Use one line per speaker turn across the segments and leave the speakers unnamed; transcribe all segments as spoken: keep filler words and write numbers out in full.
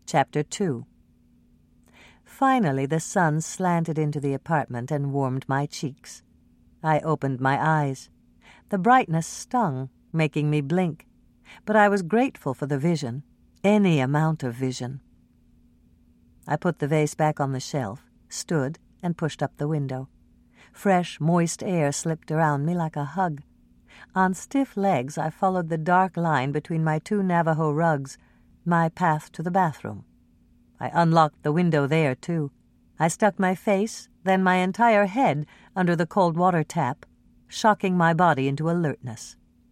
Chapter two. Finally the sun slanted into the apartment and warmed my cheeks. I opened my eyes. The brightness stung, making me blink, but I was grateful for the vision, any amount of vision. I put the vase back on the shelf, stood, and pushed up the window. Fresh, moist air slipped around me like a hug. On stiff legs I followed the dark line between my two Navajo rugs, my path to the bathroom. I unlocked the window there, too. I stuck my face, then my entire head, under the cold water tap, shocking my body into alertness.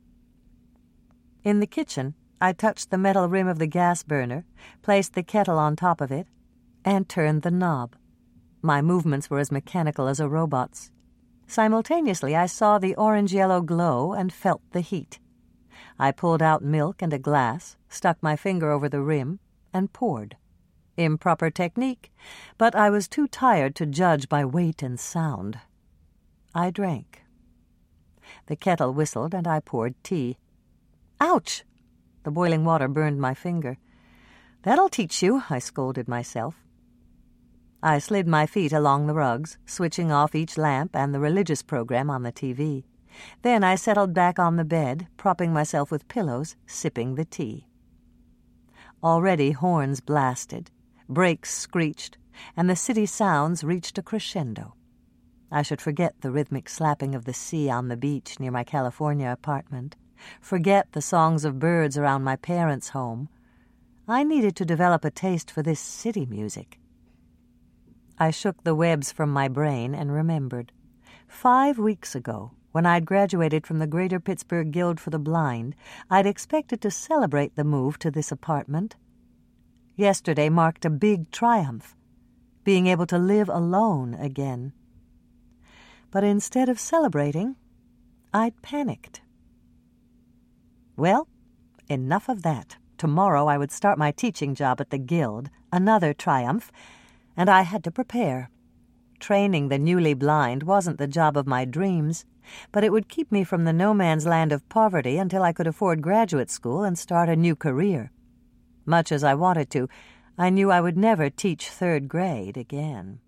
In the kitchen, I touched the metal rim of the gas burner, placed the kettle on top of it, and turned the knob. My movements were as mechanical as a robot's. Simultaneously, I saw the orange-yellow glow and felt the heat. I pulled out milk and a glass, stuck my finger over the rim, and poured. Improper technique, but I was too tired to judge by weight and sound. I drank. The kettle whistled, and I poured tea. Ouch! The boiling water burned my finger. That'll teach you, I scolded myself. I slid my feet along the rugs, switching off each lamp and the religious program on the T V. Then I settled back on the bed, propping myself with pillows, sipping the tea. Already horns blasted, brakes screeched, and the city sounds reached a crescendo. I should forget the rhythmic slapping of the sea on the beach near my California apartment, forget the songs of birds around my parents' home. I needed to develop a taste for this city music. I shook the webs from my brain and remembered. Five weeks ago, when I'd graduated from the Greater Pittsburgh Guild for the Blind, I'd expected to celebrate the move to this apartment. Yesterday marked a big triumph, being able to live alone again. But instead of celebrating, I'd panicked. Well, enough of that. Tomorrow I would start my teaching job at the Guild, another triumph, and I had to prepare. Training the newly blind wasn't the job of my dreams, but it would keep me from the no-man's land of poverty until I could afford graduate school and start a new career. Much as I wanted to, I knew I would never teach third grade again.